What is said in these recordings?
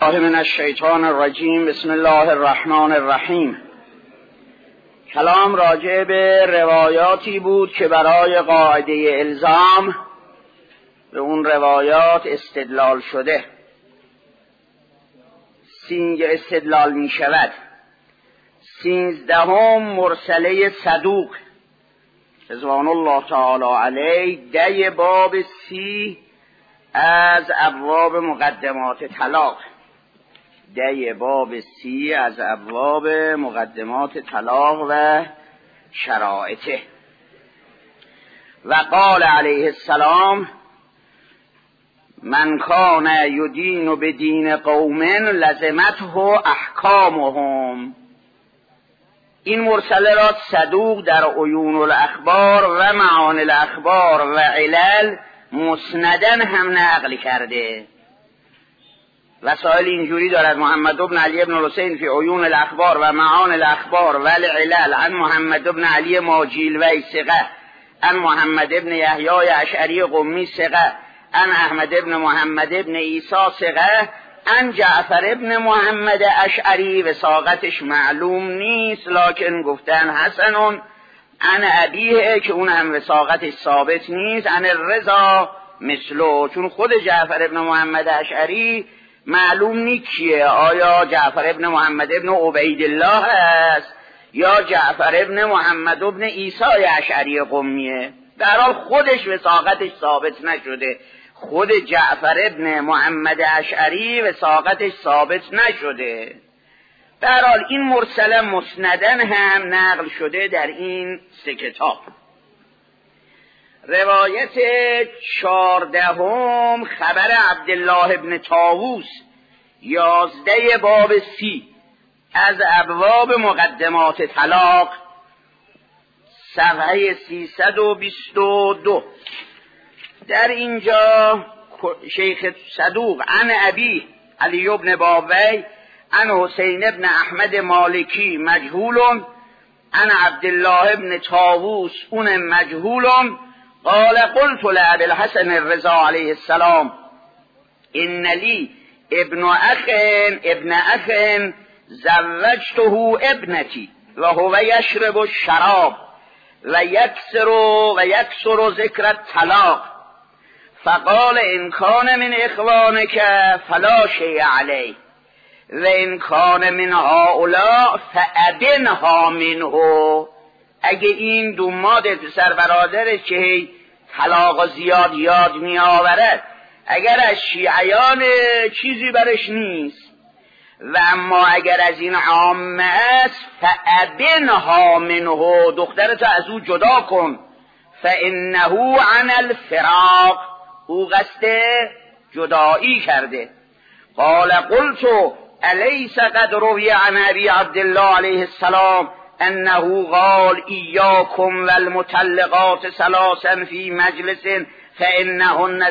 بالله من الشیطان الرجیم. بسم الله الرحمن الرحیم. کلام راجع به روایاتی بود که برای قاعده الزام به اون روایات استدلال شده استدلال می شود. 13 مرسله صدوق رضوان الله تعالی علیه، 10 باب 30 از ابواب مقدمات طلاق. 10 باب 30 از ابواب مقدمات طلاق و شرائطه. و قال علیه السلام: من کان یدین بدین قوم لزمته احکامهم. این مرسله را صدوق در عیون الاخبار و معانی الاخبار و علل مسندن هم نقل کرده. وسائل اینجوری دارد: محمد بن علی بن الحسین فی عیون الاخبار و معانی الاخبار و العلل عن محمد بن علی ماجیلوی ثقه عن محمد بن یحیی اشعری قمی ثقه عن احمد بن محمد بن عیسی ثقه عن جعفر بن محمد اشعری. وثاقتش معلوم نیست، لکن گفتن حسنون عن ابیه، که اون هم وثاقتش ثابت نیست. عن الرضا مثلو، چون خود جعفر ابن محمد اشعری معلوم نیست کیه، آیا جعفر ابن محمد ابن عبیدالله است یا جعفر ابن محمد ابن عیسی اشعری قمیه. در حال خودش وثاقتش ثابت نشده، خود جعفر ابن محمد اشعری وثاقتش ثابت نشده. در حال این مرسله مسندن هم نقل شده در این 3 کتاب. روایت 14 خبر عبدالله ابن طاووس، 11 باب 30 از ابواب مقدمات طلاق، صفحه 322. در اینجا شیخ صدوق عن ابی علی ابن بابی عن حسین ابن احمد مالکی مجهول عن عبدالله ابن طاووس اون مجهول. قال قلت لأبي الحسن الرضا علیه السلام ان لی ابن اخ زوجته ابنتی و هو یشرب الشراب و یکسر ذکر الطلاق، فقال ان کان من اخوانک فلا شیء علیه و ان کان من هؤلاء فأدنها منه. اگه این دوماد پسر برادرش که طلاق زیاد یاد می آورد اگر از شیعیان چیزی برش نیست، و اما اگر از این عامه است فأدنها منه، دخترتو از او جدا کن. فإنه عن الفراق، او قصد جدایی کرده. قال قلت الیس قد روی عن ابی عبدالله علیه السلام انه قال ایاکم والمطلقات ثلاثا فی مجلس فانهن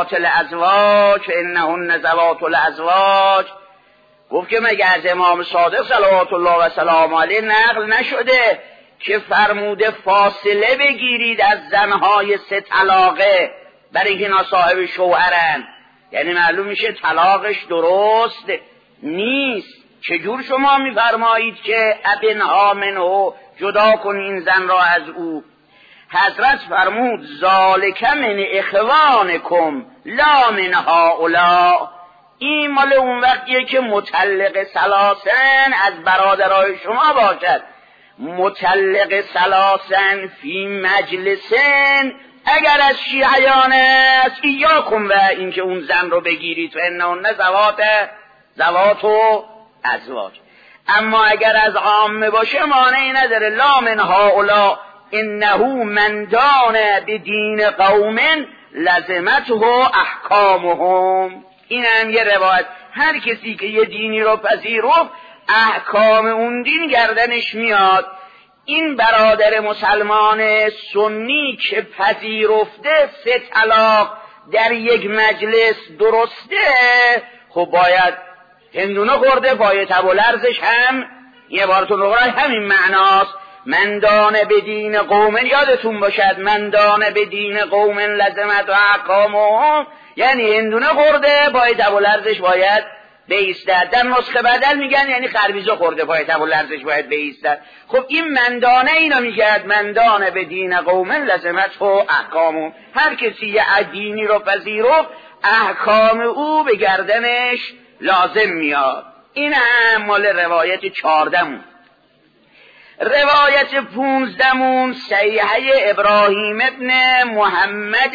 ذوات الازواج. گفت که مگه از امام صادق صلوات الله و سلام علیه نقل نشده که فرموده فاصله بگیرید از زنهای 3 طلاقه برای اینکه اینا صاحب شوهرن؟ یعنی معلوم میشه طلاقش درست نیست. چجور شما میفرمایید که ابنها منه، جدا کن این زن را از او؟ حضرت فرمود ذالک من اخوانکم لا من هؤلاء. این مال اون وقتیه که مطلق ثلاثن از برادرای شما باشد. مطلق ثلاثن فی مجلسن اگر از شیعیان است ایاکم و اینکه اون زن رو بگیرید و انهن ذوات ازواج. اما اگر از عامه باشه مانعی نداره. لا من هؤلاء انه من دان بدین قوم لزمته احکامهم. این هم یه روایت، هر کسی که یه دینی رو پذیرفت احکام اون دین گردنش میاد. این برادر مسلمان سنی که پذیرفته 3 طلاق در یک مجلس درسته، خب باید هندونه خورده، پای تب و لرزش هم یه بارتون رو همین معناست. من دان بدین قوم، یادتون باشد من دان بدین قوم لزمت و احکامهم، یعنی هندونه خورده، پای تب و لرزش باید بایستد. در نسخه بدل میگن یعنی خربیزه خورده پای تب و لرزش باید بایستد. خب این مندانه اینا میگد مندانه به دین قوم لزمت و احکامون، هر کسی یه دینی رو پذیرفت احکام او به گردنش لازم میاد. این هم مال روایت 14مون. روایت 15مون صحیحه ابراهیم ابن محمد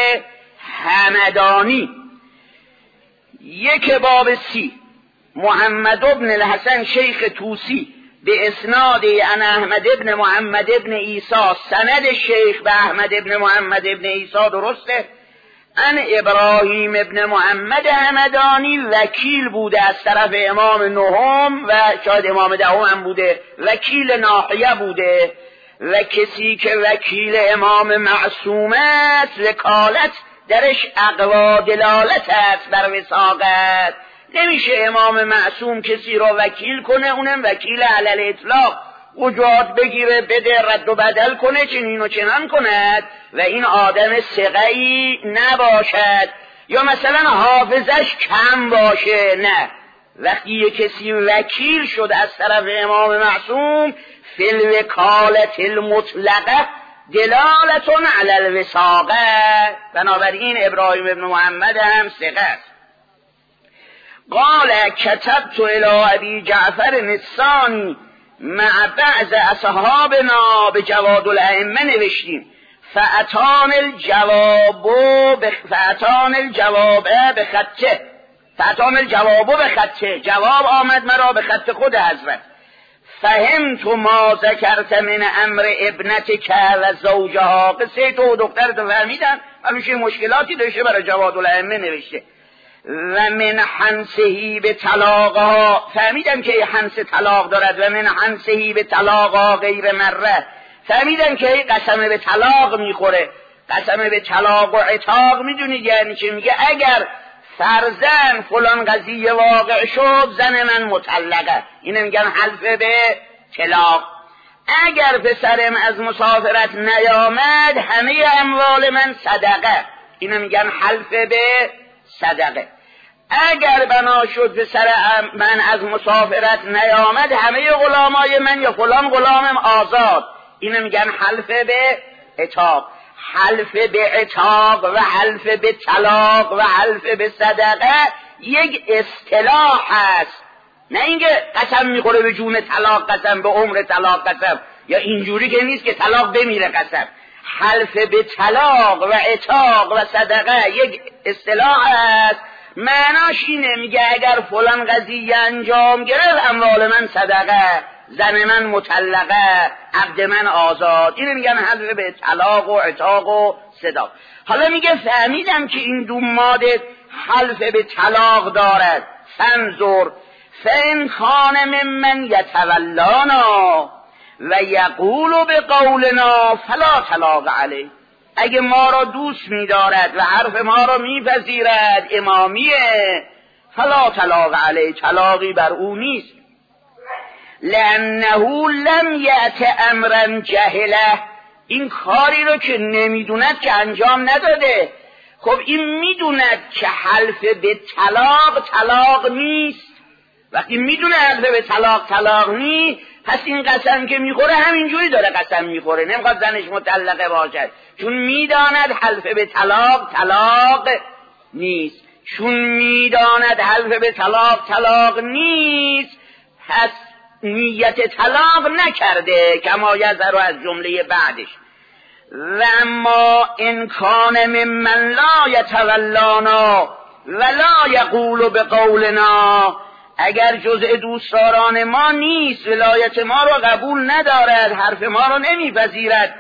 همدانی 1 باب 30. محمد ابن الحسن شیخ توسی به اسناد ان احمد ابن محمد ابن عیسی، سند شیخ به احمد ابن محمد ابن عیسی درسته. ان ابراهیم ابن محمد همدانی وکیل بوده از طرف امام نهم و شاید امام دهم هم بوده، وکیل ناحیه بوده و کسی که وکیل امام معصوم است وکالت درش اقوا دلالت است بر وثاقت. نمیشه امام معصوم کسی رو وکیل کنه، اونم وکیل علل اطلاق، وجود بگیره بده رد و بدل کنه چنین و چنان کند و این آدم ثقه‌ای نباشد یا مثلا حافظش کم باشه. نه، وقتی یک کسی وکیل شد از طرف امام معصوم فی الوکالة المطلقه دلالتون علی الوثاقه، بنابراین ابراهیم ابن محمد هم ثقه است. قال کتبت الی ابی جعفر الثانی مع بعض اصحابنا به جواد الائمه نوشتیم فاتان الجواب به خطه، جواب آمد مرا به خط خود حضرت. فهمت ما ذکرت من امر ابنتک و زوجها، قصه تو و دخترت فهمیدم، همیشه مشکلاتی داشته برای جواد الائمه نوشته. و من حنسهی به طلاقها، فهمیدم که حنس طلاق دارد. و من حنسهی به طلاقها غیر مره، فهمیدم که قسم به طلاق میخوره. قسم به طلاق و عتاق میدونید یعنی چه؟ میگه اگر فرزن فلان قضیه واقع شد زن من مطلقه، اینو میگن حلف به طلاق. اگر پسرم از مسافرت نیامد همه اموال من صدقه، اینو میگن حلف به صدقه. اگر بنا شد پسر من از مسافرت نیامد همه غلامای من یا فلان غلامم آزاد، اینو میگن حلف به عتاق. حلف به عتاق و حلف به طلاق و حلف به صدقه یک اصطلاح هست، نه اینکه قسم میخوره به جون طلاق قسم، به عمر طلاق قسم، یا اینجوری که نیست که طلاق بمیره قسم. حلف به طلاق و عتاق و صدقه یک اصطلاح است، معناش اینه میگه اگر فلان قضیه انجام گرفت اموال من صدقه، زن من مطلقه، عبد من آزاد، اینو میگن حلف به طلاق و عتاق و صداق. حالا میگه فهمیدم که این دو ماده حلف به طلاق دارد. فانظر فان کان ممن یتولانا و یقول به قولنا فلا طلاق علیه، اگه ما را دوست می‌دارد و حرف ما را می‌پذیرد امامیه، فلا طلاق علیه، طلاقی بر او نیست. لانه لم یأت امرا جهله، این کاری رو که نمیدوند که انجام نداده. خب این میدوند که حلف به طلاق نیست. وقتی میدونه حلف به طلاق نیست، پس این قسم که میخوره همینجوری داره قسم میخوره، نمیخواد زنش مطلقه باشد، چون میداند حلف به طلاق نیست. چون میداند حلف به طلاق نیست، پس نیت طلاق نکرده، کما یظهر از جمله بعدش. و اما ان کان ممن لا یتولانا ولا یقول بقولنا، اگر جزء دوستداران ما نیست، ولایت ما رو قبول ندارد، حرف ما رو نمیپذیرد،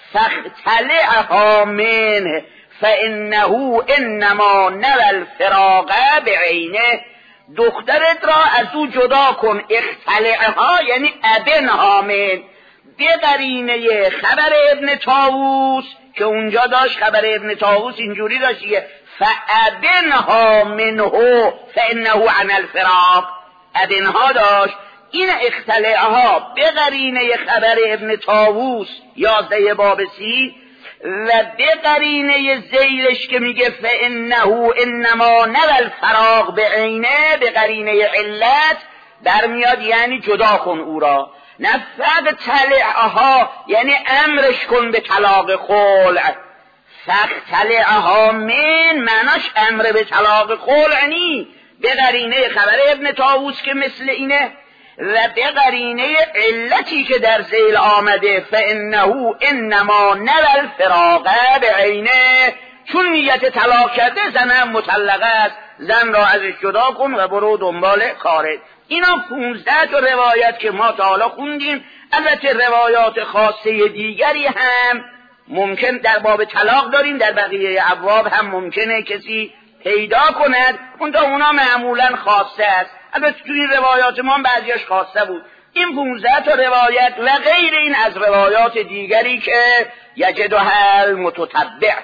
فاختلعها منه فانه انما نوى الفراق بعینه، دخترت را از او جدا کن. اختلعها یعنی ابنها من، به قرینه خبر ابن طاووس که اونجا داشت، خبر ابن طاووس اینجوری داشت فابنها منه فانه عن الفراق، ابنها داشت، این اختلعها به قرینه خبر ابن طاووس 11 باب 30 و به قرینه زیرش که میگه فانه انما نوى الفراغ به عینه، به قرینه علت برمیاد یعنی جدا کن او را. نفق طلعها یعنی امرش کن به طلاق خلع. فقتلعها من معناش امر به طلاق خلع نی، به قرینه خبر ابن طاووس که مثل اینه و به قرینه علتی که در ذیل آمده فانه انما نوى الفراغ به عینه، چون نیت طلاق کرده زنم مطلقه است، زن را ازش جدا کن و برو دنبال کارت. اینا 15 تا روایت که ما تا حالا خوندیم. البته روایات خاصه دیگری هم ممکن در باب طلاق داریم، در بقیه ابواب هم ممکنه کسی پیدا کند، اونا معمولا خاصه است. البته توی این روایات ما بعضیش خاصه بود. این 15 تا روایت و غیر این از روایات دیگری که یجدها المتتبع.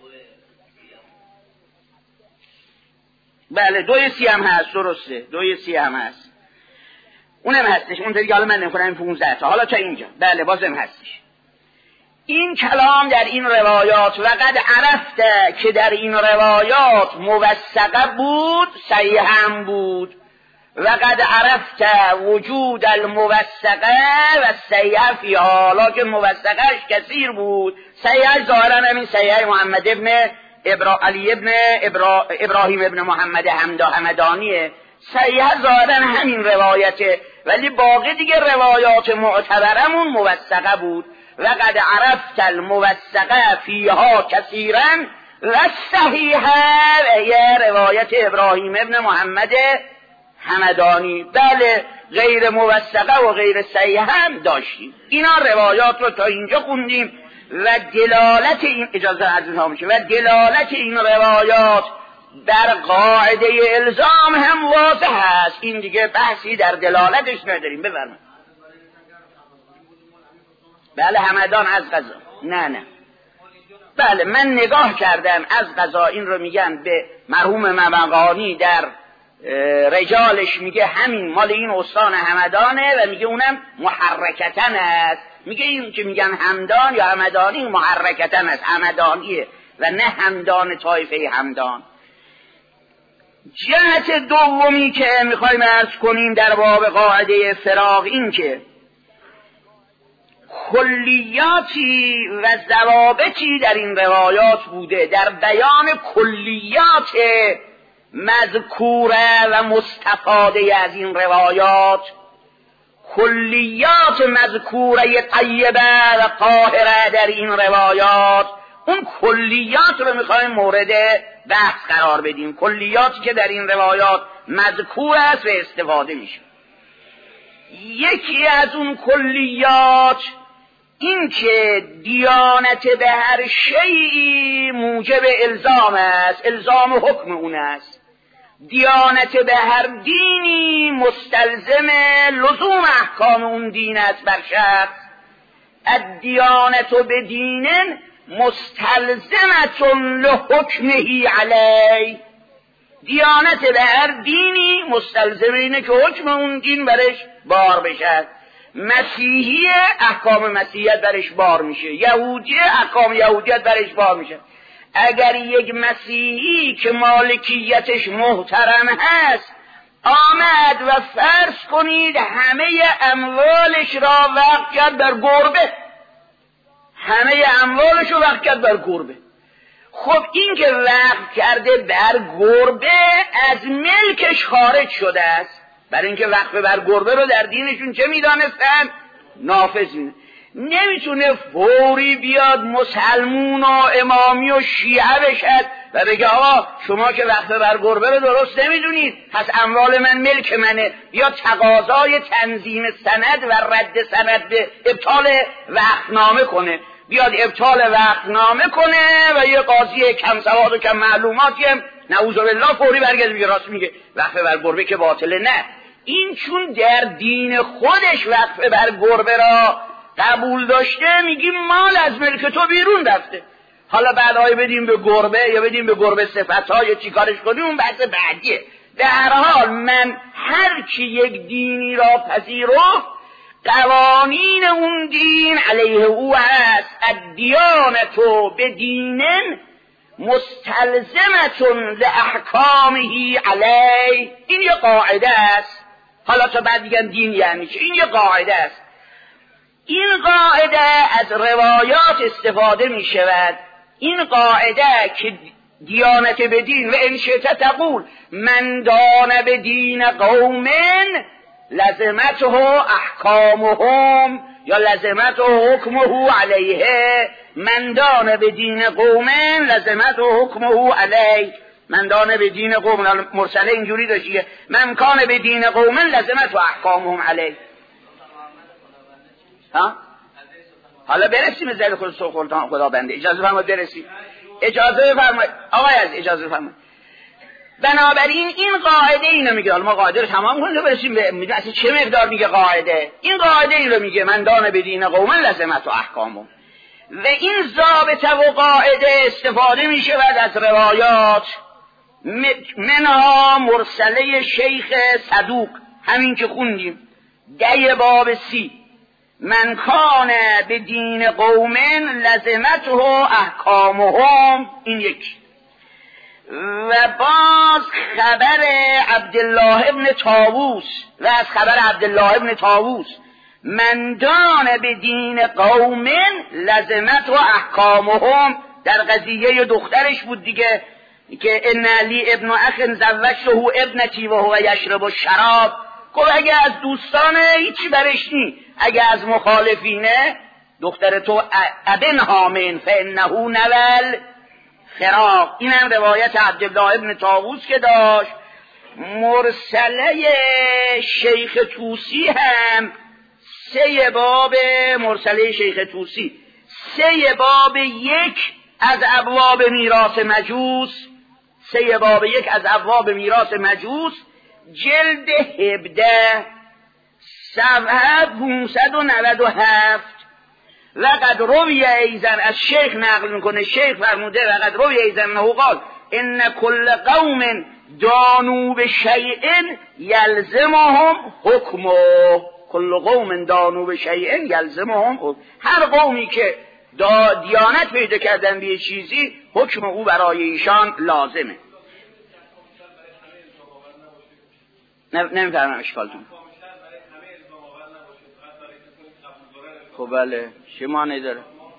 بله 2 هم هست، درسته 2 هم هست، اونم هستش. اون دیگه حالا من نمی‌خونم این 15 تا حالا تا اینجا. بله بازم هستش. این کلام در این روایات و قد عرفته که در این روایات موثقه بود، صحیح هم بود. و قد عرفته وجود الموثقه و صحیح فی حالا که موثقهش کثیر بود. صحیح ظاهرا همین صحیح محمد ابن علی ابن ابراهیم ابن محمد همدانیه. صحیح ظاهرا همین روایته، ولی باقی دیگه روایات معتبرمون موثقه بود. و قد عرفت الموثقه فیها کثیرا و صحیحه، یه روایت ابراهیم ابن محمد همدانی. بله غیر موثقه و غیر صحیح هم داشتیم. اینا روایات رو تا اینجا خوندیم و دلالت این اجازه عزیزها میشه و دلالت این روایات در قاعده الزام هم واضح است. این دیگه بحثی در دلالتش نداریم. بفرمایید. بله همدان از قضا نه بله من نگاه کردم از قضا این رو میگن به مرحوم مبغانی در رجالش میگه همین مال این استان همدانه و میگه اونم محرکتن است. میگه این که میگن همدان یا همدانی محرکتن است، همدانیه و نه همدان طایفه همدان. جهت دومی که میخوایم عرض کنیم در باب قاعده فراغ این که کلیاتی و ضوابطی در این روایات بوده در بیان کلیات مذکوره و مستفاده از این روایات. کلیات مذکوره طیبه و طاهره در این روایات، اون کلیات رو میخوایم مورد بحث قرار بدیم. کلیاتی که در این روایات مذکور است و استفاده میشه. یکی از اون کلیات این که دیانت به هر شیئی موجب الزام است، الزام حکم اون است. دیانت به هر دینی مستلزم لزوم احکام اون دین است بر شخص. الدیانت به دین مستلزمت لحکمه علی. دیانت به هر دینی مستلزم اینه که حکم اون دین برش بار بشه. مسیحی احکام مسیحیت برش بار میشه، یهودی احکام یهودیت برش بار میشه. اگر یک مسیحی که مالکیتش محترم هست آمد و فرض کنید همه اموالش را وقف کرد بر گربه، همه اموالش رو وقف کرد بر گربه، خب این که وقف کرده بر گربه از ملکش خارج شده است. برای اینکه وقف بر گربه رو در دینشون چه میدانستن؟ نافذ میدونن. نمیتونه فوری بیاد مسلمون و امامی و شیعه بشد و بگه آقا شما که وقف بر گربه رو درست نمیدونید پس اموال من ملک منه. یا تقاضای تنظیم سند و رد سند به ابطال وقفنامه کنه، بیاد ابطال وقفنامه کنه و یه قاضی کم سواد و کم معلوماتی هم نعوذ بالله فوری برگرده میگه راست میگه وقف بر گربه که باطله. نه، این چون در دین خودش وقف بر گربه را قبول داشته میگیم مال از ملک تو بیرون رفته. حالا بعدهای بدیم به گربه یا بدیم به گربه صفت‌ها یا چی کارش کنیم اون بحث بعدیه. در هر حال من هر کی یک دینی را پذیرفت قوانین اون دین علیه او است. الدیانة بدینن مستلزمتون لاحکامه علیه. این یه قاعده است. حالا تا بعد دیگم دین یعنی چه؟ این یه قاعده است. این قاعده از روایات استفاده می شود. این قاعده که دیانت به دین و انشئت تقول من دان به دین قوم لزمته احکامهم یا لزمته حکمه علیه. من دان به دین قوم لزمته حکمه علیه. من دان به دین قوم مرسله اینجوری داشته من کان به دین قوم لزمته احکامهم علیه. ها؟ حالا برسیم از ذل خدا بنده. اجازه فرمایید برسیم. اجازه فرمایید آقای از اجازه فرمایید. بنابراین این قاعده اینو میگه. حالا ما قاعده رو تمام کنیم برسیم به میگه اصلا چه مقدار میگه قاعده. این قاعده این رو میگه من دان به دین قوم لزمت و احکامهم. و این ضابطه و قاعده استفاده میشه بعد از روایات منها مرسله شیخ صدوق همین که خوندیم دی باب 30 من کان به دین قوم لزمته احکامهم. این یک. و باز خبر عبدالله ابن طاووس و از خبر عبدالله ابن طاووس من دان به دین قوم لزمته احکامهم در قضیه دخترش بود دیگه که ان علی ابن اخ زوجته ابنتی و هو یشرب الشراب. گفت اگه از دوستانه هیچی برش نی، اگه از مخالفینه دختر تو ابن هامن فانه نول فراق. این هم روایت عبدالله ابن طاووس که داشت. مرسله شیخ طوسی هم 3 باب مرسله شیخ طوسی 3 باب 1 از ابواب میراث مجوس 3 باب 1 از ابواب میراث مجوس جلد 17 صفحه 597. لقد روی ایزن از شیخ نقل میکنه. شیخ فرموده لقد روی ایزن انه قال ان کل قوم دانو به شیء یلزمهم حکمه. کل قوم دانو به شیء یلزمهم حکم. هر قومی که دیانت پیدا کردن به چیزی حکم او برای ایشان لازمه. نمیفهمم اشکالتون. خب بله چه معنی داره؟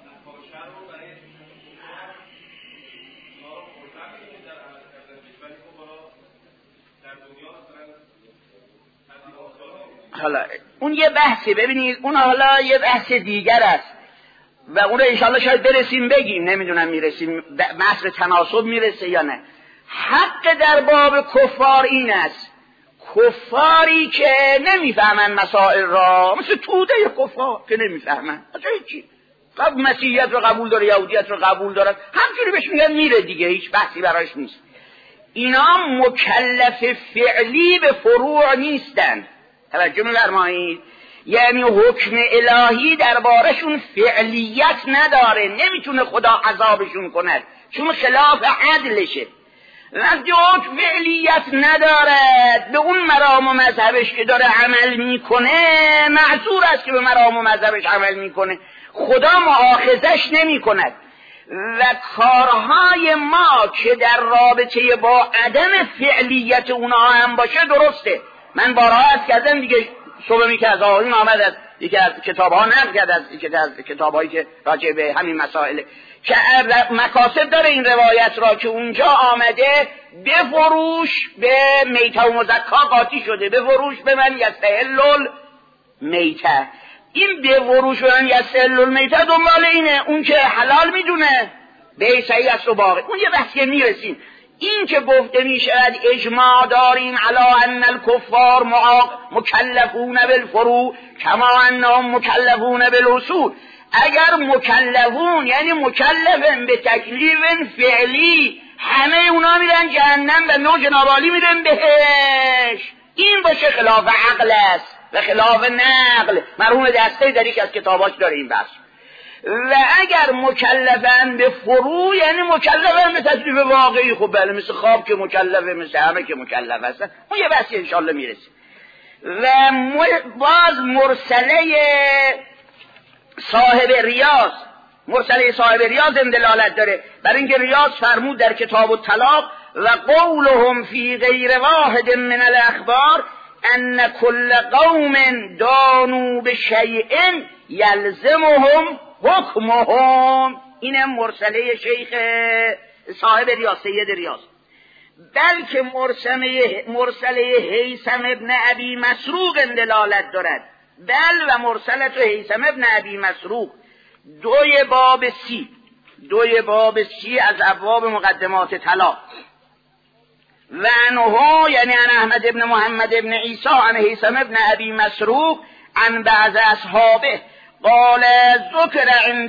حالا اون یه بحثه. ببینید اون حالا یه بحث دیگر است و اون رو انشاءالله شاید برسیم بگیم. نمیدونم میرسیم بحث تناسب میرسه یا نه. حق در باب کفار این است کفاری که نمیفهمن مسائل را، مثل توده کفار که نمیفهمن اصلا هیچی، مسیحیت رو قبول داره یهودیت رو قبول دارن همجوری بهش میگن میره دیگه، هیچ بحثی براش نیست. اینا مکلف فعلی به فروع نیستن. توجه می‌فرمایید؟ یعنی حکم الهی دربارشون فعلیت نداره، نمیتونه خدا عذابشون کند چون خلاف عدلشه. وقتی حکم فعلیت ندارد به اون مرام و مذهبش که داره عمل میکنه معذور است که به مرام و مذهبش عمل میکنه، خدا مؤاخذش نمی کند. و کارهای ما که در رابطه با عدم فعلیت اونها هم باشه درسته. من بارها عرض کردم دیگه، صبحی که از آقایون آمد از یکی از کتاب‌ها نقل کرد از یکی از کتاب‌هایی که راجع به همین مسائل که مقاصد داره این روایت را که اونجا آمده بفروش به میته و مزکا قاطی شده، بفروش به من یستحل المیته. این بفروش به من یستحل المیته دنبال اینه، اون که حلال میدونه به صحیح است و باقی اون یه بحثی میرسیم. این که گفته می شود اجماع داریم علی ان الکفار مکلفون بالفروع کما انهم مکلفون بالاصول. اگر مکلفون یعنی مکلفن به تکلیف فعلی، همه اونا میرن جهنم و نو جناب عالی میرن بهش. این باشه خلاف عقل است و خلاف نقل. مرحوم دسته در یک از کتاباش داره این بحث. و اگر مکلفن به فروع یعنی مکلفن به تکلیف واقعی، خب بله مثل خواب که مکلفه، مثل همه که مکلف هستن، اون یه بحثی انشالله میرسیم. و باز مرسله صاحب ریاض، مرسله صاحب ریاض دلالت داره، برای اینکه ریاض فرمود در کتاب الطلاق و قولهم فی غیر واحد من الاخبار ان کل قوم دانوا بشیء یلزمهم حکمهم. این مرسله شیخ صاحب ریاض، سید ریاض. بلکه مرسله هیثم ابن ابی مسروق دلالت دارد. بل و مرسلت هیثم ابن ابی مسروق دوی باب سی از ابواب مقدمات طلاق. و انه یعنی عن احمد ابن محمد ابن عیسی عن هیثم ابن ابی مسروق عن بعض اصحابه قال ذکر عند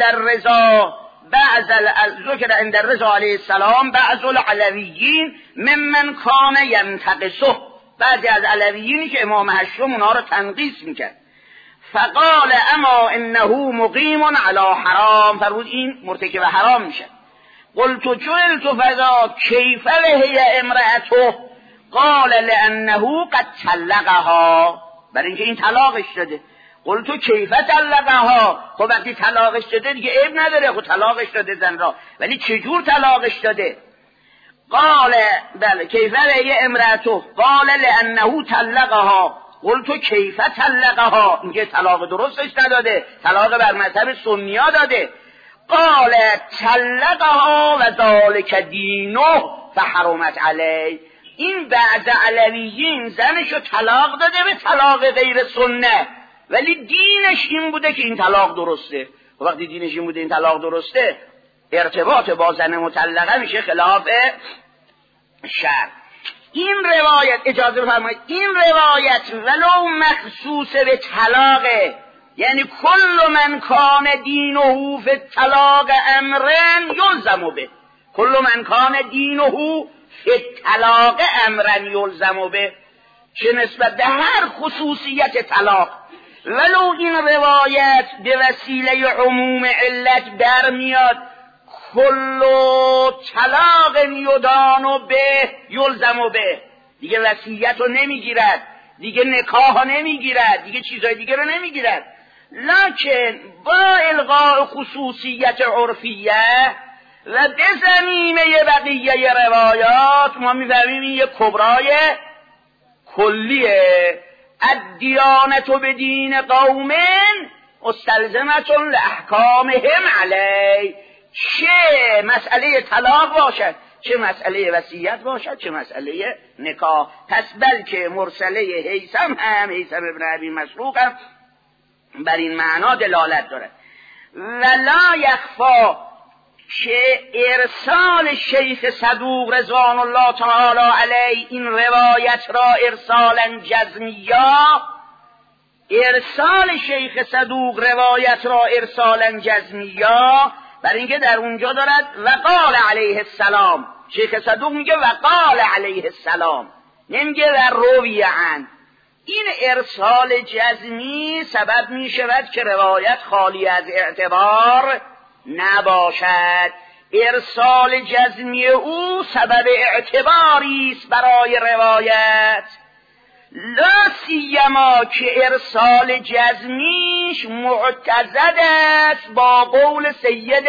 الرضا علیه السلام بعض العلویین ممن کان ینتقصه، بعضی از علویینی که امام هشتم اونها رو تنقیص میکرد. فقال اما انه مقیم علی حرام، فرمود این مرتکب حرام میشه. قلت جئلت فذا کیف له امرأته قال لانه قد طلقها، برای اینکه این طلاقش داده. قلت کیف طلقها، خب وقتی طلاقش داده دیگه عیب نداره، خب طلاقش داده زن را، ولی چجور طلاقش داده؟ قال بله کیف له امرأته قال لانه طلقها. قلت کیف طلقها، اینکه طلاق درستش نداده، طلاق بر مذهب سنیا داده. قال طلقها و ذلک دینه فحرمت علیه، این بعض علویین زنشو طلاق داده به طلاق غیر سنه، ولی دینش این بوده که این طلاق درسته. وقتی دینش این بوده این طلاق درسته، ارتباط با زن مطلقه میشه خلاف شرع. این روایت اجازه بفرمایید، این روایت ولو مخصوص به طلاقه، یعنی کل من کان دینه فی الطلاق امرن یلزم به، کل من کان دینه فی الطلاق امرن یلزم به، چه نسبت به هر خصوصیت طلاق. ولو این روایت به وسیله عموم علت برمیاد، کل طلاق یدان به یلزم به، دیگه وصیت رو نمیگیرد، دیگه نکاح نمیگیرد، دیگه چیزای دیگه رو نمیگیرد. لکن با الغاء خصوصیت عرفیه و به زمینه بقیه روایات ما میفهمیم این یک کبرای کلیه. الدیانت به دین قوم مستلزمت لاحکامهم علی، چه مسئله طلاق باشد، چه مسئله وصیت باشد، چه مسئله نکاح. پس بلکه مرسله هیثم ابن ابی مسروق هم بر این معنا دلالت دارد. ولا یخفا که ارسال شیخ صدوق رضوان الله تعالی علیه این روایت را ارسالا جزمیا، ارسال شیخ صدوق روایت را ارسالا جزمیا، برای اینکه در اونجا دارد وقال علیه السلام، شیخ صدوق میگه وقال علیه السلام، نمیگه و روی عن. این ارسال جزمی سبب می شود که روایت خالی از اعتبار نباشد. ارسال جزمی او سبب اعتباری است برای روایت، لا سیما که ارسال جزمیش معتضد است با قول سید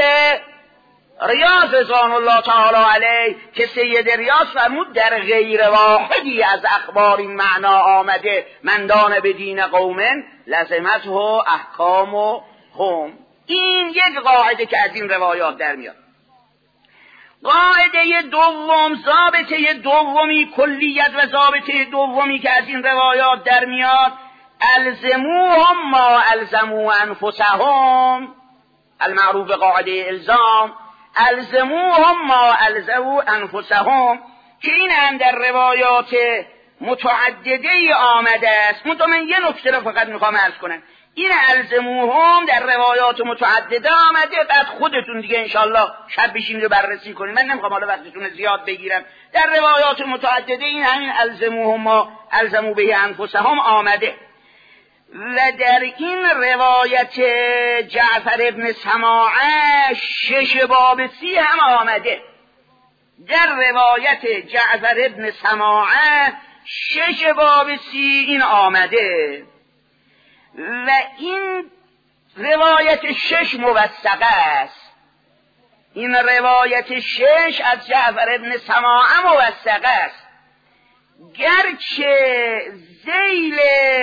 ریاض رضوان الله تعالی علیه، که سید ریاض فرمود در غیر واحدی از اخبار این معنا آمده من دان به دین قوم لزمته احکامهم. این یک قاعده که از این روایات در میاد. قاعده دوم، ضابطه دومی، کلیت و ضابطه دومی که از این روایات در میاد، الزموهم ما الزموا انفسهم، المعروف قاعده الزام، الزموهم ما الزموا انفسهم، که این هم در روایات متعدده آمده است. من یه نکته رو فقط میخوام عرض کنم، این الزموهم در روایات متعدده آمده، بعد خودتون دیگه انشالله شب بشین رو بررسی کنید، من نمیخوام حالا وقتتون زیاد بگیرم. در روایات متعدده این همین الزموهم ما الزموا به انفسهم آمده. و در این روایت جعفر ابن سماعه 6 باب 30 هم آمده. در روایت جعفر ابن سماعه 6 باب 30 این آمده و این روایت 6 موثقه است. این روایت 6 از جعفر ابن سماعه موثقه است، گرچه ذیل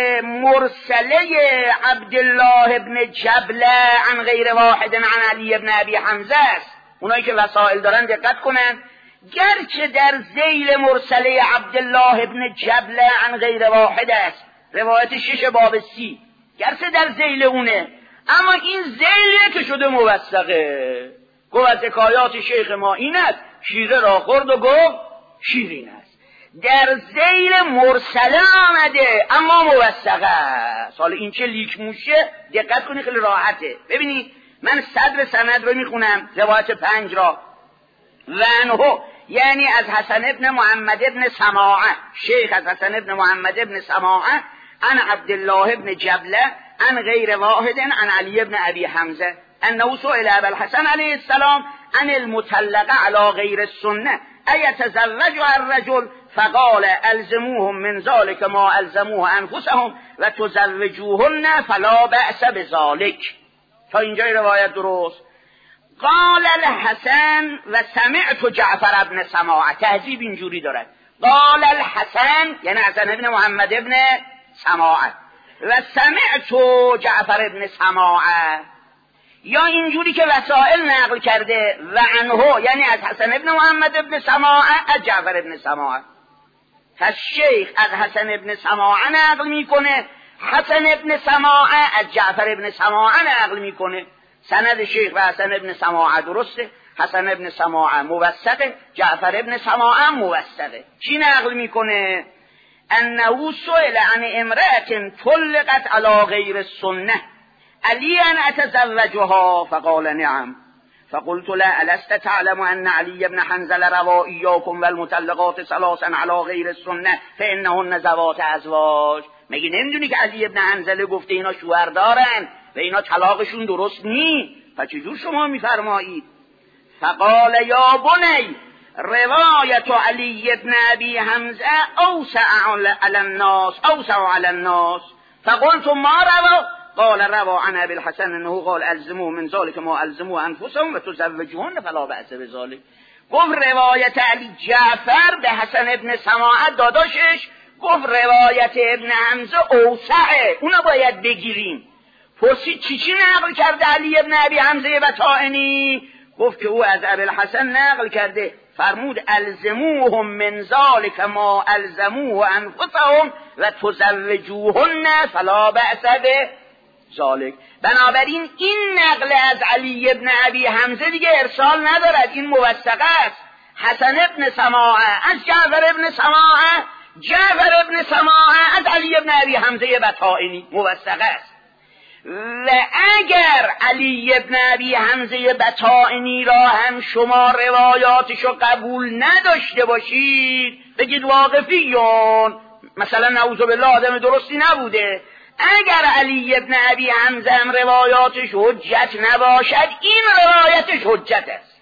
مرسله عبدالله ابن جبله عن غیر واحد عن علی ابن ابی حمزه است. اونایی که وسائل دارن دقت کنن، گرچه در ذیل مرسله عبدالله ابن جبله عن غیر واحد است، روایت 6 باب 30، گرچه در ذیل اونه، اما این ذیلیه که شده موثقه. گفت از حکایات شیخ ما این است، شیره را خورد و گفت شیرین است. در ذیل مرسله آمده اما موثقه است. حالا این چه لیک موشه، دقت کنی خیلی راحته. ببینید من صدر سند رو میخونم، روایت 5 را. و عنه یعنی از حسن ابن محمد ابن سماعه، شیخ از حسن ابن محمد ابن سماعه عن عبدالله ابن جبله عن غیر واحد عن علی ابن ابی حمزه انه سئل ابا الحسن علیه السلام عن المطلقه علی غیر السنه ایتزوجها الرجل فقال الزموهم من ذلك ما الزموه انفسهم و تزوجوهن فلا بأس بذلك. تا اینجای روایت درست. قال الحسن و سمعت جعفر ابن سماعه، تهذیب اینجوری دارد، قال الحسن یعنی حسن ابن محمد ابن سماعه و سمعت جعفر ابن سماعه، یا اینجوری که وسائل نقل کرده و عنه یعنی از حسن ابن محمد ابن سماعه از جعفر ابن سماعه. پس شیخ از حسن ابن سماعه نقل میکنه، حسن ابن سماعه از جعفر ابن سماعه نقل میکنه. سند شیخ و حسن ابن سماعه درسته، حسن ابن سماعه موثقه، جعفر ابن سماعه موثقه. چی نقل میکنه؟ انه سئل عن امرأة طلقت على غیر السنه علی ان اتزوجها فقال نعم فقلت لا الست تعلم ان علی بن حنظله روى إياكم والمطلقات ثلاثا على غیر السنه فانهن ذوات ازواج. مگه نمیدونی که علی بن حنظله گفته اینا شوهر دارن و اینا طلاقشون درست نی؟ پس چجور شما میفرمایید؟ فقال یا بنی روایت علی بن ابی حمزه اوسع علی الناس فقلت ما روى قال روى عن ابي الحسن انه قال الزموا من ذلك ما الزموا انفسهم و تزوجوهن فلا بأس بذلك. گفت روایت علی جعفر به حسن ابن سماعه داداشش، گفت روایت ابن حمزه اوسعه، اونا باید بگیریم. پرسید چی نقل کرده علی ابن ابی حمزه بطائنی؟ گفت که او از ابی الحسن نقل کرده، فرمود الزموهم من ذلك ما الزموه انفسهم و تزوجوهن فلا بأس بذلك. بنابراین این نقل از علی ابن ابی حمزه دیگه ارسال ندارد، این موثقه است. حسن ابن سماعه از جعفر ابن سماعه، جعفر ابن سماعه از علی ابن ابی حمزه بطائنی، موثقه است. و اگر علی ابن ابی حمزه بطائنی را هم شما روایاتشو قبول نداشته باشید، بگید واقفیون، مثلا نعوذ بالله آدم درستی نبوده. اگر علی ابن ابی حمزه هم روایاتش حجت نباشد، این روایتش حجت است.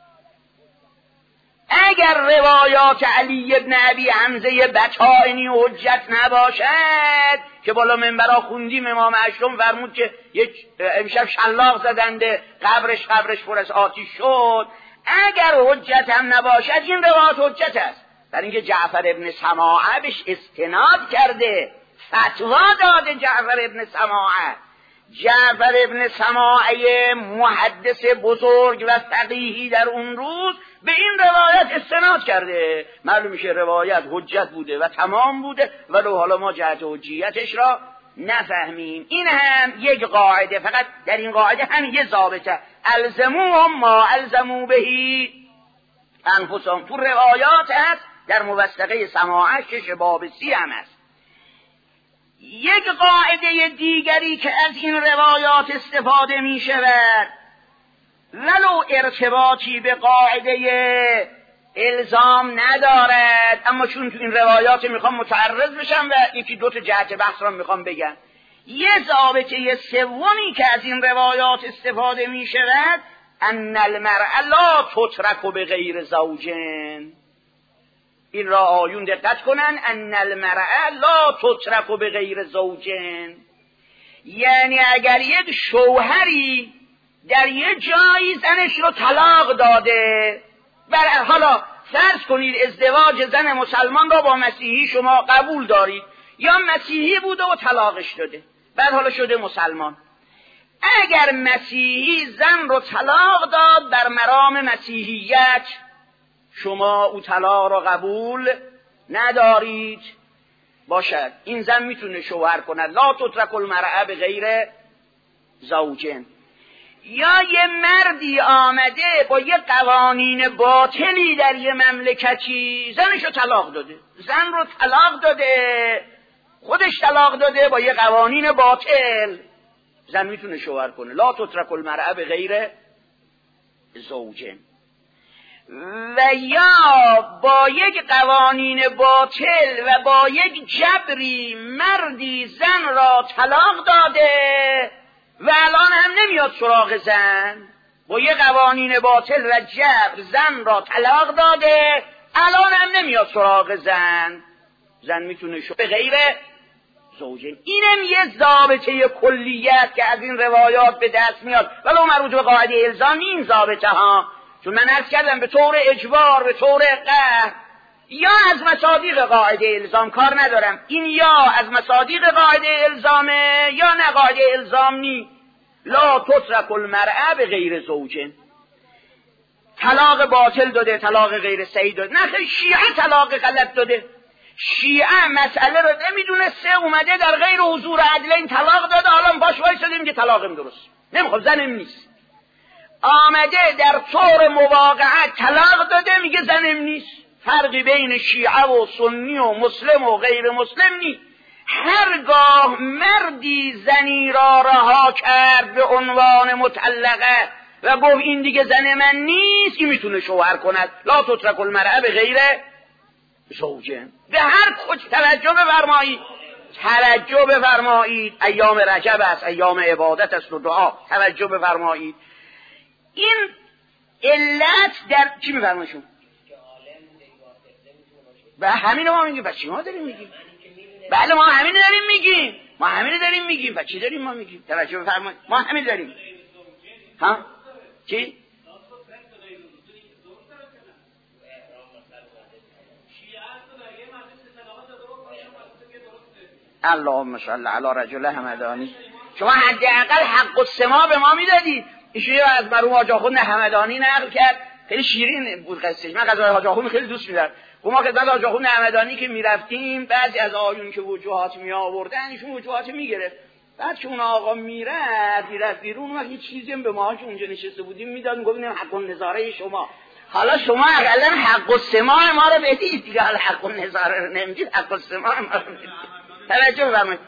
اگر روایات علی ابن ابی حمزه بطائنی حجت نباشد، که بالا منبرا خوندیم امام اشرم فرمود که یک امشب شلاق زدنده قبرش پر از آتش شد، اگر حجت هم نباشد این روایت حجت است. در اینکه جعفر ابن سماعه بهش استناد کرده، فتوا داده جعفر ابن سماعه. جعفر ابن سماعه محدث بزرگ و فقیهی در اون روز به این روایت استناد کرده، معلوم میشه روایت حجت بوده و تمام بوده، ولو حالا ما جهت حجیتش را نفهمیم. این هم یک قاعده، فقط در این قاعده هم یه ضابطه، الزموهم ما الزمو بهی انفسهم. تو روایات هست، در موثقه سماعه 6 باب 30 هم هست. یک قاعده دیگری که از این روایات استفاده می شود، ولو ارتباطی به قاعده الزام ندارد، اما چون تو این روایات میخوام متعرض بشم و یکی دو تا جهت بحث را میخوام بگم. یه ضابطه سومی که از این روایات استفاده می شود، ان المرء لا تترک بغیر زوجین. این را آیون دقت کنن، ان المرأة لا تترک بغیر زوجین، یعنی اگر یک شوهری در یک جایی زنش رو طلاق داده، حالا فرض کنید ازدواج زن مسلمان را با مسیحی شما قبول دارید، یا مسیحی بوده و طلاقش داده، بعد حالا شده مسلمان. اگر مسیحی زن رو طلاق داد بر مرام مسیحیت، شما او طلاق را قبول ندارید، باشد این زن میتونه شوهر کند. لا تترک المرأة بغیر زوجین. یا یه مردی آمده با یه قوانین باطلی در یه مملکتی زنشو طلاق داده، زن رو طلاق داده، خودش طلاق داده با یه قوانین باطل، زن میتونه شوهر کنه. لا تترک المرأة بغیر زوجین. و یا با یک قوانین باطل و با یک جبری مردی زن را طلاق داده و الان هم نمیاد سراغ زن، با یک قوانین باطل و جبر زن را طلاق داده، الان هم نمیاد سراغ زن، زن میتونه به غیر زوجین. اینم یه ضابطه کلیت که از این روایات به دست میاد، ولو مربوط به قاعده الزام این ضابطه ها، چون من عرض کردم به طور اجبار، به طور قهر، یا از مصادیق قاعده الزام کار ندارم، این یا از مصادیق قاعده الزامه یا نه قاعده الزام نی. لا تترک المرأة بغیر زوجین. طلاق باطل داده، طلاق غیر صحیح داده، نه خیلی شیعه طلاق غلط داده، شیعه مسئله رو نمیدونسته، اومده در غیر حضور عدلین طلاق داده، حالا باش وایسادیم که طلاقم درست نمیخوام، زنم نیست. آمده در طور مواقعت طلاق داده، میگه زنم نیست. فرقی بین شیعه و سنی و مسلم و غیر مسلم نیست. هرگاه مردی زنی را رها کرد به عنوان مطلقه و گفت این دیگه زن من نیست، این میتونه شوهر کند. لا تترک المرأة بغیر زوجین. به هر کجا توجه بفرمایید، ایام رجب است، ایام عبادت است و دعا، توجه بفرمایید. این علت در چی میفرمایشون؟ و همین ما میگیم. بچه ما داریم میگیم، بله ما همین داریم میگیم، و چی داریم ما میگیم؟ توجه بفرمایید، ما همین داریم. ها چی؟ اللهم صل علی رجل همدانی. شما حداقل حق السماع به ما میدادید. ایشون از مرحوم حاج آخوند همدانی نقل کرد، خیلی شیرین بود قصهش. من قضای حاج آخوند خیلی دوست می‌دارم. ما خدمت حاج آخوند همدانی که میرفتیم، بعضی از آیون که وجوهات می آوردن، ایشون وجوهات میگرفت. بعد که اون آقا میرفت بیرون، وقت یه چیزی هم به ما که اونجا نشسته بودیم میداد، میگفتیم حق النظاره شما. حالا شما اقلا حق السماع ما رو بدید دیگه، حالا حق النظاره رو نمیدید، حق السماع ما رو بدید. توجه بفرمایید.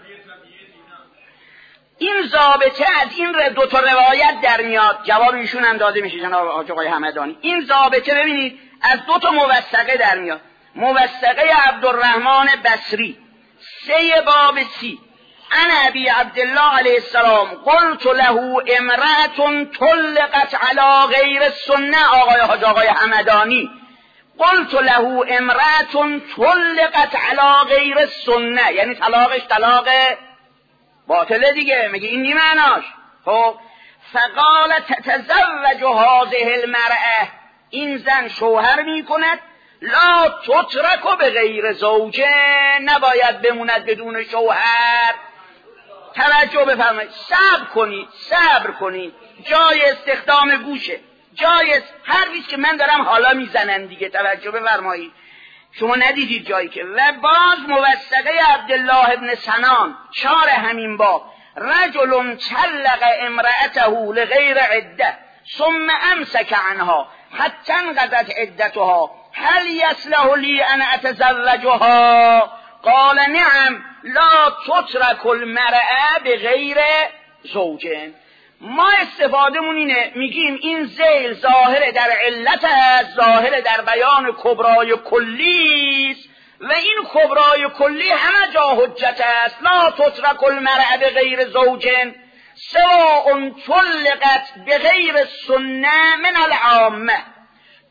این ضابطه از این دو تا روایت در میاد، جواب ایشون هم داده میشه جناب حاج آقای همدانی. این ضابطه ببینید از دو تا موثقه در میاد. موثقه عبدالرحمن بصری 3 باب 30 عن ابی عبدالله علیه السلام قلت له امرأة طلقت علی غیر السنه. آقای حاج آقای همدانی قلت له امرأة طلقت علی غیر السنه، یعنی طلاقش طلاق باطله دیگه، میگه این معناش. خب فقال تتزوج هذه المرأة، این زن شوهر میکند، لا تترک بغیر زوجه، نباید بموند بدون شوهر. توجه بفرمایید، صبر کنید، جای استخدام گوشه، جای حرفی که من دارم حالا میزنن دیگه. توجه بفرمایید، شما ندیدید جایی که. و باز موثقه عبدالله ابن سنان 4 همین باب رجل طلق امرأته لغیر عده ثم امسک عنها حتی انقضت عدتها هل یصلح لی ان اتزوجها؟ قال نعم لا تترک المرأة بغیر زوجین. ما استفادهمون اینه، میگیم این ذیل ظاهر در علت است، ظاهر در بیان کبرای کلی است و این کبرای کلی همه جا حجت است. لا تترک المرأة بغیر زوجین سواء طلقت بغیر السنه من العامه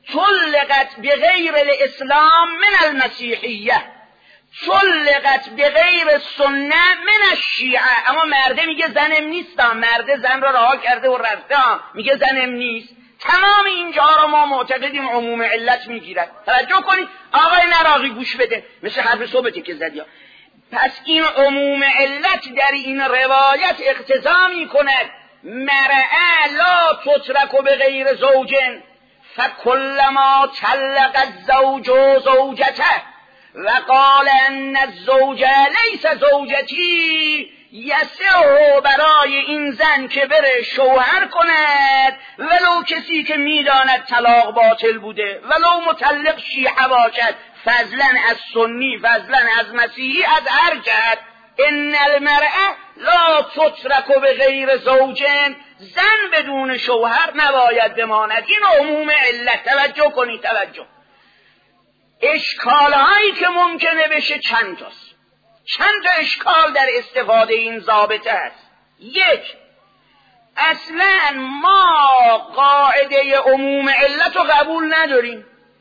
طلقت بغیر الاسلام من المسیحیه، طلقت بغیر سنه من الشیعه. اما مرده میگه زنم نیستم، مرده زن را رها کرده و رفته، میگه زنم نیست. تمام اینجا را ما معتقدیم عموم علت میگیرد. توجه کنید آقای نراقی، گوش بده، مثل حرف صحبتی که زدی. پس این عموم علت در این روایت اقتضا میکند مرأة لا تترک بغیر زوج فکلما طلق الزوج زوجته وقال ان الزوج لیس زوجتی، یسعه برای این زن که بره شوهر کند ولو کسی که میداند طلاق باطل بوده، ولو مطلق شیعه باشد، فضلا از سنی، فضلا از مسیحی، از هر جهت. ان المرأة لا تترک بغیر زوج، زن بدون شوهر نباید بماند. این عموم علت. توجه کنید، توجه. اشکالهایی که ممکنه بشه چند تاست، چند تا اشکال در استفاده این ضابطه است. یک، اصلا ما قاعده عموم علت رو قبول نداریم.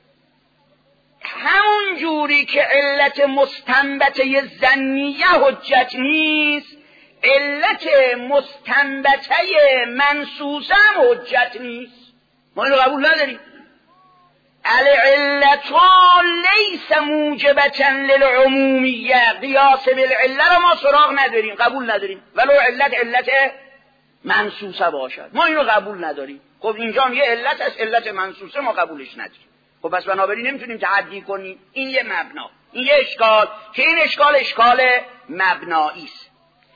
همون جوری که علت مستنبته ظنیه حجت نیست، علت مستنبته منصوصه هم حجت نیست. ما اینو قبول نداریم. العلت لیس موجبة للعمومیه، قیاس بالعله رو ما سراغ نداریم، قبول نداریم، ولو علت منصوصه باشد، ما اینو قبول نداریم. خب اینجا یه علت است، علت منصوصه ما قبولش نداریم. خب پس بنابراین نمیتونیم تعدی کنیم. این یه مبنا، این یه اشکال که این اشکال مبنایی است.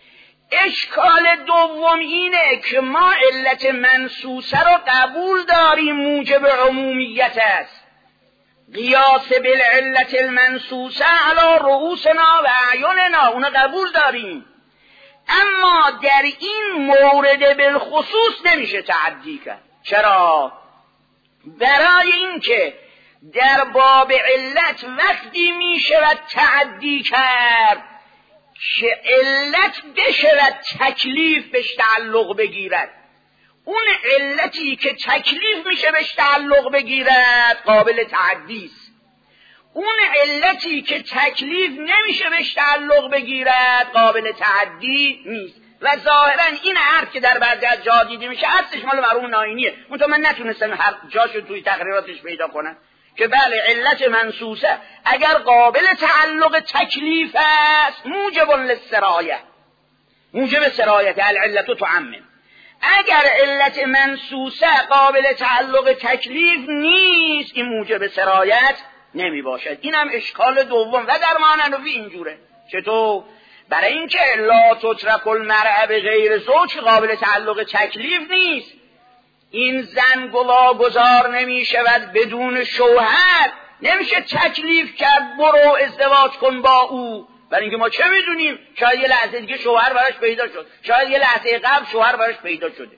اشکال دوم اینه که ما علت منصوصه رو قبول داریم، موجب عمومیت است. قیاس بالعلت المنصوصه علی رؤوسنا و اعیننا، اونو قبول داریم. اما در این مورد بالخصوص نمیشه تعدی کرد. چرا؟ برای اینکه در باب علت وقتی میشود تعدی کرد که علت بشود تکلیف بهش تعلق بگیرد. اون علتی که تکلیف میشه بهش تعلق بگیرد قابل تعدی است. اون علتی که تکلیف نمیشه بهش تعلق بگیرد قابل تعدی نیست. و ظاهرا این حرف که در بعضی از جا دیده میشه اصلش مال مرحوم ناینیه، منتها من نتونستم هر جاشو توی تقریراتش پیدا کنم که بله علت منصوصه اگر قابل تعلق تکلیف است موجب للسرایه، موجب سرایت، العلت تعمم. اگر علت منصوصه قابل تعلق تکلیف نیست این موجب سرایت نمی باشد. این هم اشکال دوم و در معنی اینجوره. چطور؟ برای اینکه لا تترک المرأة بغیر زوج قابل تعلق تکلیف نیست، این زن واگذار نمی شود بدون شوهر، نمیشه تکلیف کرد برو ازدواج کن با او. برای اینکه ما چه میدونیم، شاید یه لحظه دیگه شوهر براش پیدا شد، شاید یه لحظه قبل شوهر براش پیدا شده.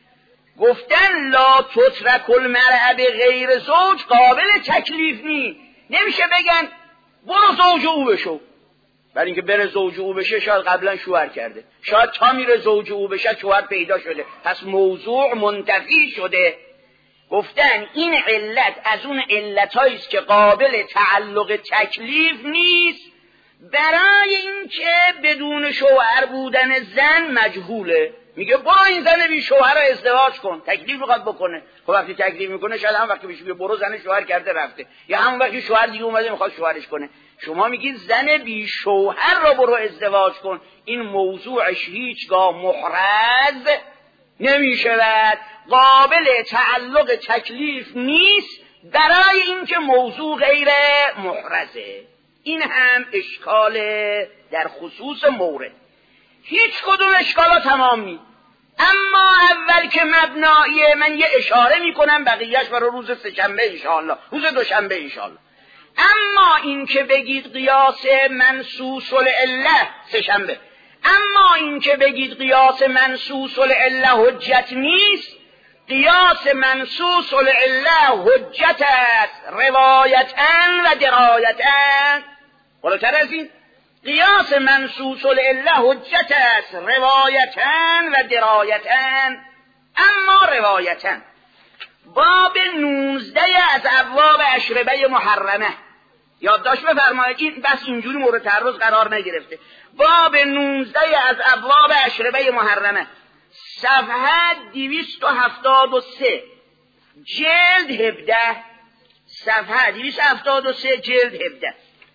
گفتن لا تترک المرأة بغیر زوج قابل تکلیف نیست. نمیشه بگن برو زوج او بشو، برای اینکه بره زوج او بشه شاید قبلا شوهر کرده، شاید تا میره زوج او بشه شوهر پیدا شده، پس موضوع منتفی شده. گفتن این علت از اون علتایی است که قابل تعلق تکلیف نیست، برای اینکه بدون شوهر بودن زن مجهوله. میگه برو این زن بی شوهر رو ازدواج کن، تکلیف میخواد بکنه. خب وقتی تکلیف میکنه شاید هم وقتی بهش میگه برو زن شوهر کرده رفته، یا همون وقتی شوهر دیگه اومده میخواد شوهرش کنه. شما میگید زن بی شوهر رو برو ازدواج کن، این موضوعش هیچگاه محرز نمیشود، قابل تعلق تکلیف نیست، برای اینکه موضوع غیر محرزه. این هم اشکال در خصوص مورد. هیچ کدوم اشکالا تمام نیست. اما اول که مبناییه من یه اشاره میکنم، بقیهش برای روز سه‌شنبه انشاءالله، روز دوشنبه انشاءالله. اما این که بگید قیاس منصوص العله سه‌شنبه، اما این که بگید قیاس منصوص العله حجت نیست، قیاس منصوص العله حجت است روایتاً و درایتاً. بالاتر از این قیاس منصوص العله حجت است روایتاً و درایتاً. اما روایتاً باب 19 از ابواب اشربه محرمه. یادداشت بفرمایید، این بس اینجوری مورد تعرض قرار نگرفته. باب 19 از ابواب اشربه محرمه، صفحه 273، جلد 17، صفحه 273 جلد 17.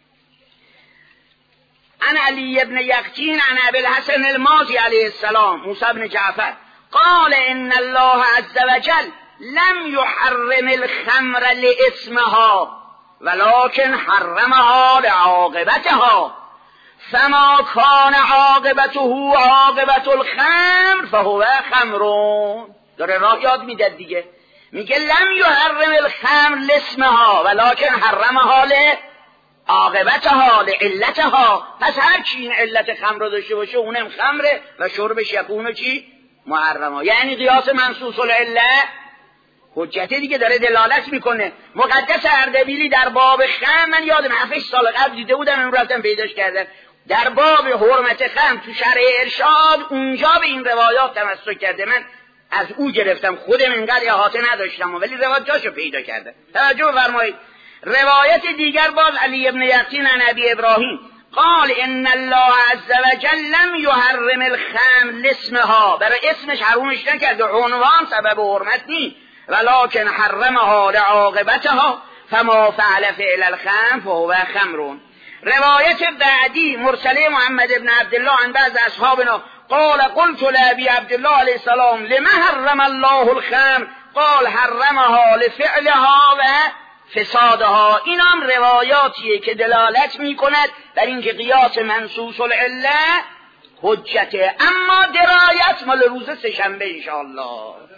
عن علی بن یقطین عن ابی الحسن المازی علیه السلام موسی بن جعفر قال ان الله عز وجل لم يحرم الخمر لاسمها ولكن حرمها لعاقبتها فما كان عاقبته عاقبت الخمر فهو خمر. داره راه یاد میده دیگه، میگه لم يحرم الخمر لاسمها ولكن حرمها لعاقبتها لعلتها. پس هر چی این علت خمر رو داشته باشه اونم خمره و شربش یکونه چی؟ محرمه. یعنی قیاس منصوص العله حجته دیگه، داره دلالت میکنه. مقدس اردبیلی در باب خمر، من یادم 7 سال قبل دیده بودم، امروز رفتم پیداش کردم، در باب حرمت خمر تو شرح ارشاد اونجا به این روایات تمسک کرده. من از او گرفتم، خودم اینقدر احاطه نداشتم ولی روایت جاشو پیدا کردم. توجه بفرمایید. روایت دیگر باز علی بن یقطین عن ابی ابراهیم قال ان الله عز وجل لم يحرم الخمر لاسمها، برای اسمش حرامش نکرده، عنوان سبب حرمت نیست، ولكن حرمها لعاقبتها فما فعل فعل الخمر فهو خمر. روایت بعدی مرسله محمد بن عبدالله عن بعض اصحابنا قال قلت لابي عبد الله عليه السلام لما حرم الله الخمر قال حرمها لفعلها و فسادها. این هم روایاتیه که دلالت میکند بر اینکه قیاس منصوص العله حجته. اما درایت مال روز سه‌شنبه ان شاء الله.